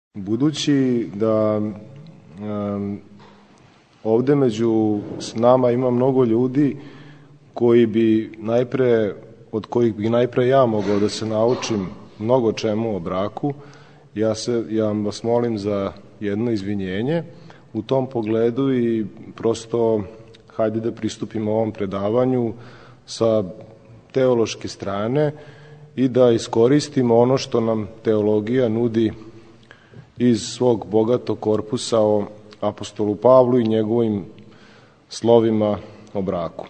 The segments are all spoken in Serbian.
Budući da ovde među s nama ima mnogo ljudi koji bi od kojih bi najpre ja mogao da se naučim mnogo čemu o braku, ja vas molim za jedno izvinjenje u tom pogledu i prosto hajde da pristupimo ovom predavanju sa teološke strane i da iskoristimo ono što nam teologija nudi iz svog bogatog korpusa o apostolu Pavlu i njegovim slovima o braku.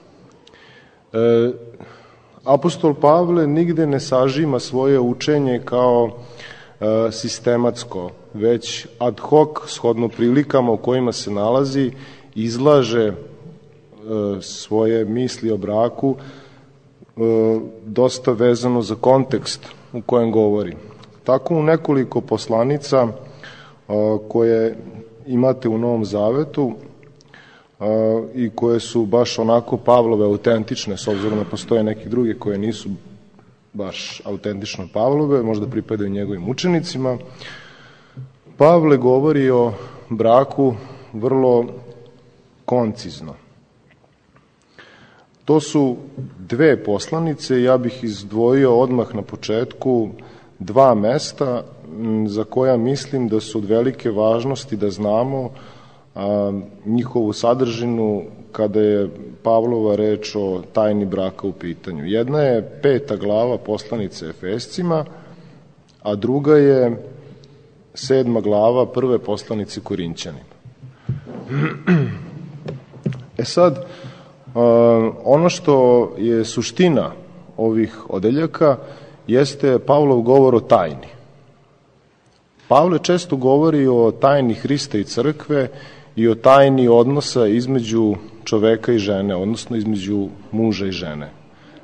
Apostol Pavle nigde ne sažima svoje učenje kao sistematsko, već ad hoc, shodno prilikama u kojima se nalazi, izlaže svoje misli o braku dosta vezano za kontekst u kojem govori. Tako u nekoliko poslanica koje imate u Novom Zavetu i koje su baš onako Pavlove autentične, s obzirom da postoje neke druge koje nisu baš autentično Pavlove, možda pripadaju njegovim učenicima, Pavle govori o braku vrlo koncizno. To su dve poslanice, ja bih izdvojio odmah na početku dva mesta za koja mislim da su od velike važnosti da znamo njihovu sadržinu kada je Pavlova reč o tajni braka u pitanju. Jedna je 5. glava poslanice Efescima, a druga je 7. glava prve poslanice Korinćanima. Sad, ono što je suština ovih odeljaka jeste Pavlov govor o tajni. Pavle često govori o tajni Hrista i crkve i o tajni odnosa između čoveka i žene, odnosno između muža i žene.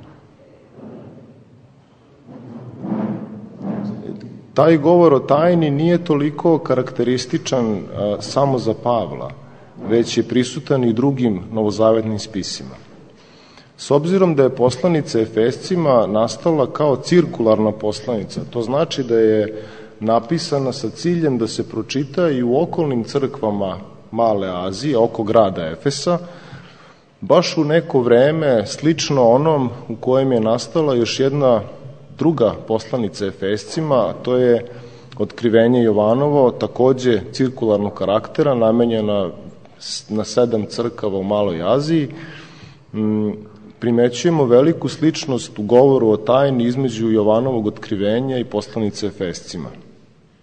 Taj govor o tajni nije toliko karakterističan samo za Pavla, već je prisutan i drugim novozavetnim spisima. S obzirom da je poslanica Efescima nastala kao cirkularna poslanica, to znači da je napisana sa ciljem da se pročita i u okolnim crkvama Male Azije, oko grada Efesa, baš u neko vreme slično onom u kojem je nastala još jedna druga poslanica Efescima, a to je Otkrivenje Jovanovo, takođe cirkularnog karaktera, namenjena na 7 crkava u Maloj Aziji. Primećujemo veliku sličnost u govoru o tajni između Jovanovog otkrivenja i poslanice Efescima.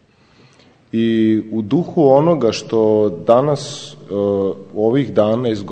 I u duhu onoga što danas ovih dana